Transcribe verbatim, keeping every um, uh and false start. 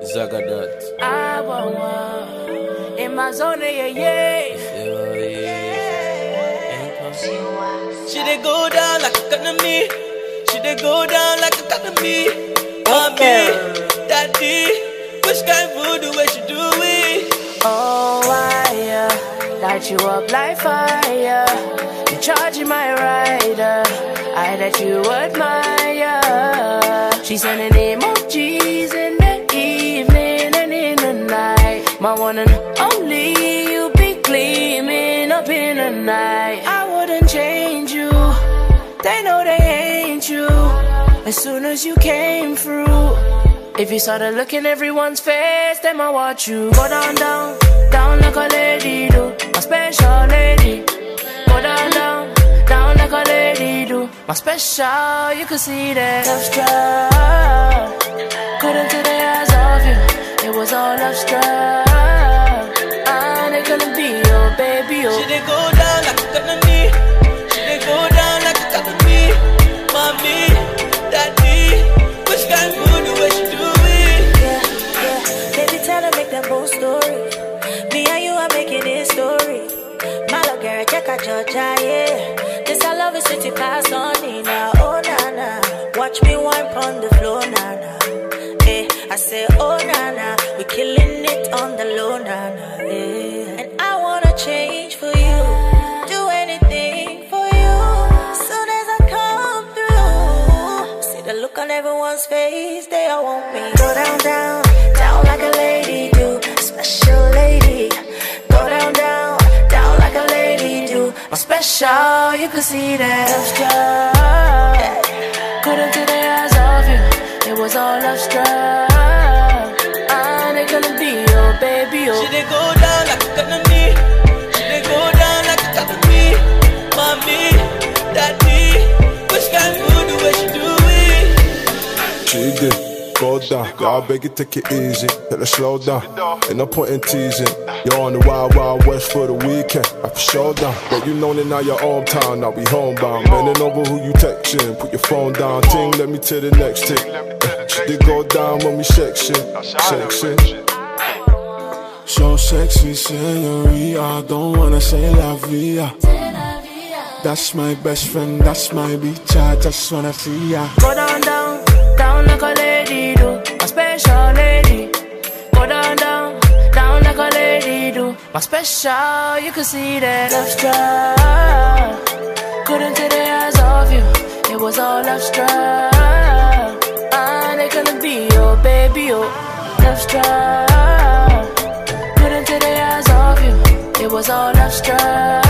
Zagadat. I want one in my zone, yeah, yeah. She dey go down like a economy. She dey go down like a economy. Mommy, daddy, which kind voodoo where she do it? Oh, I uh, light you up like fire. You charging my rider. I let you admire. She's sending emojis in the evening and in the night. My one and only, you be gleaming up in the night. I wouldn't change you. They know they ain't you. As soon as you came through, if you started looking everyone's face, then I watch you go down, down, down like a lady do. My special lady. Go down, down, down like a lady do. My special, you could see that love struck. Couldn't take the eyes off you. It was all love struck. And it couldn't be your baby. Oh. She dey go down like a economy. She dey go down like a economy. Mommy, daddy, which kind voodoo where she do it? Yeah, yeah. Baby, tell her make them both story. Me and you are making it story. My love, girl, check out Georgia, yeah. This I love is city past on me now. Oh, na na. Watch me wine on the floor, na na. Eh, I say, oh, na na. We killing it on the low, na na. Eh. And I wanna change for you. Do anything for you. Soon as I come through, see the look on everyone's face. They all want me. Go down, down, down like a lady do. Special lady. Go down, down, down like a lady do. My special, you could see that love struck. Couldn't take the eyes off you. It was all love struck. And it couldn't be your baby. Oh. She dey go down like a economy. She dey go down like a economy. Mommy, daddy, which kind voodoo where she do it? She did. Go down, yeah, I beg you take it easy. Let her slow down, ain't no point in teasing. You're on the wild, wild west for the weekend. I for sure down, but you know that now you're hometown. Now we homebound, bending over who you texting. Put your phone down, ting, let me to the next thing. She did go down when we section, section. So sexy, senorita, don't wanna say la vida. That's my best friend, that's my bitch, I just wanna see ya. Go down, down, down like a lady do. My special lady. Go down, down, down like a lady do. My special, you could see that love struck. Couldn't take the eyes off you. It was all love struck. And it couldn't be your baby. Oh, love struck. Couldn't take the eyes off you. It was all love struck.